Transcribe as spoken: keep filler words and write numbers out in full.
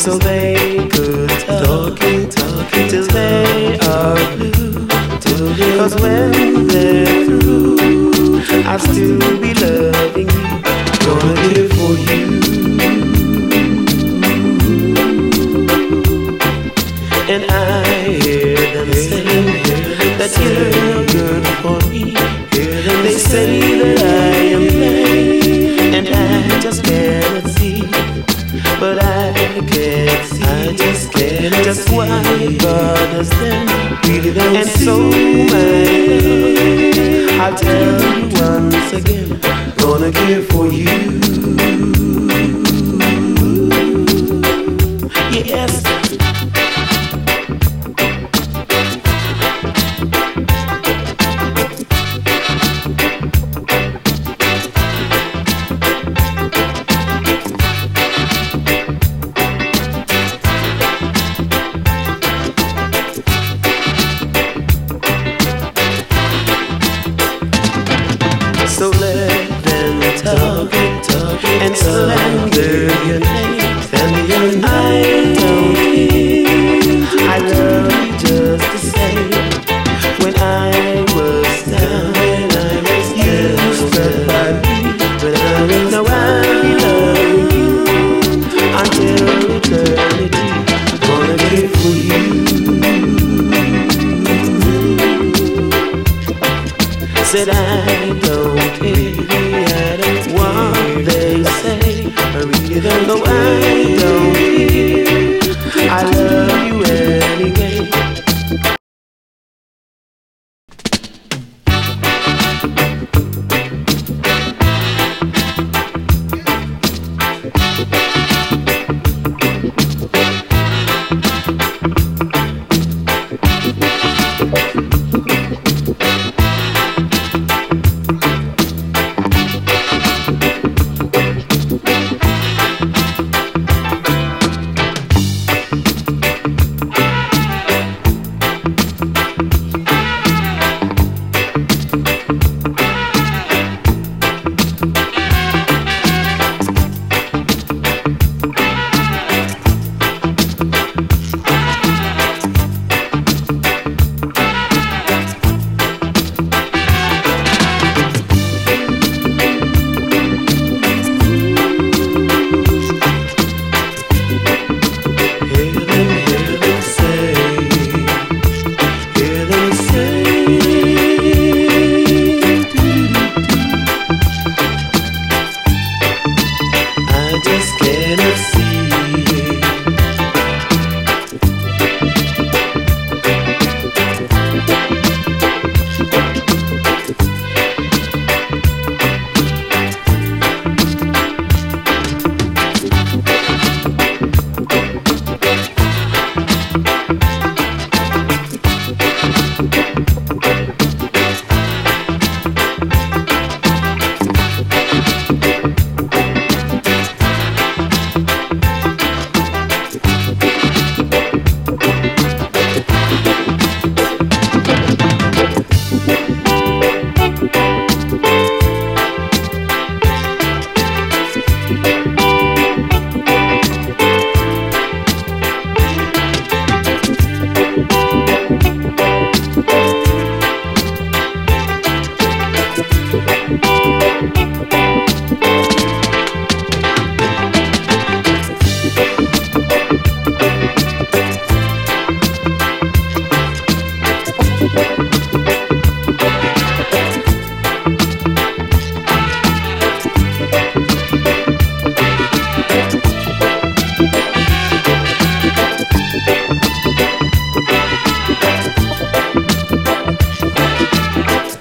so they could talk, talking till they are blue. Cause when they're through, I'll still be loving you, gonna live for you. And I hear them say that you're good for me. They say that I am lame and I just cannot see. But I can't see, I just can't just why bothers them. And so my love, I'll tell you once again, gonna care for you. Yes. So let them talk, talk and slander your name, slander your name. I don't care, I love you just the same. When I was down, when I was you stood by me. When I was now I love you until eternity. Gonna live for you. Said I don't care what they say, I really don't know. I don't care, I love you anyway.